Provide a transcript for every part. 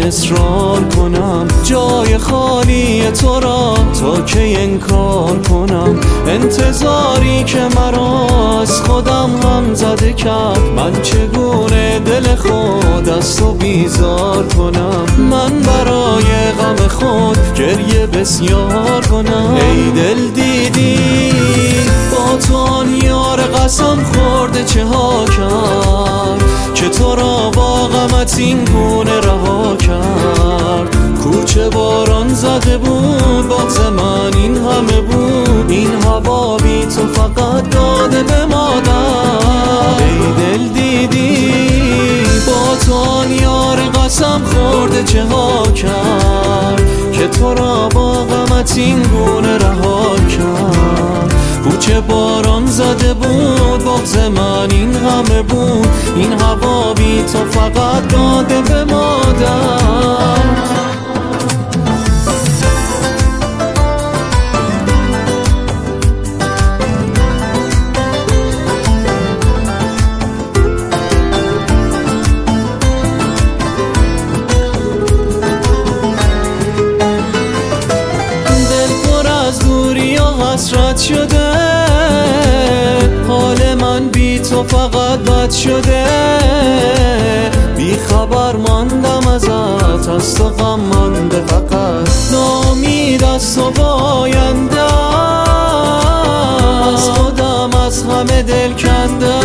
اصرار کنم جای خالی تو را تا که انکار کنم؟ انتظاری که مرا از خودم هم زده کرد، من چگونه دل خود از تو بیزار کنم؟ من برای غم خود گریه بسیار کنم. ای دل دیدی با تو آن یار قسم خورده چه ها کرد که تو را با غمت این گونه رها کرد؟ کوچه باران زده بود بغض من این همه بود، این هوا بی تو فقط داده به مادر. ای دل دیدی با تو آن یار قسم خورده چه ها کرد که تو را با غمت این گونه رها کرد؟ کوچه باران زده بود بغض من این همه بود، این هوا بی تو فقط داده به مادر. حسرت شده حال من بی تو فقط بد شده، بی خبر ماندم ازت، از تو غم مانده فقط، ناامید از تو باینده، از خودم از همه دل کنده.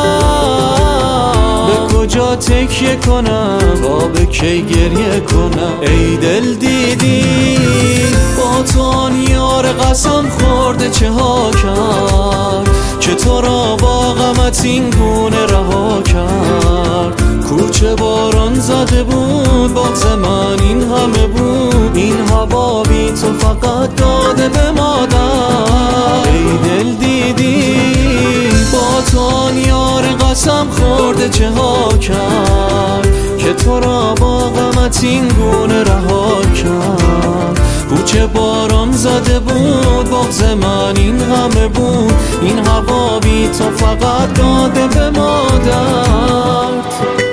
به کجا تکیه کنم با به کی گریه کنم؟ ای دل دیدی با تو آن یار قسم خورده چه ها کرد که تو را با غمت این گونه رها کرد؟ کوچه باران زده بود بغض من این همه بود، این هوا بی تو فقط داده به مادر. ای دل دیدی با تو آن یار قسم خورده چه ها کرد که تو را با غمت این گونه رها کرد؟ کوچه باران زده بود بغض من این همه بود، این هوا بی تو فقط داده به مادر.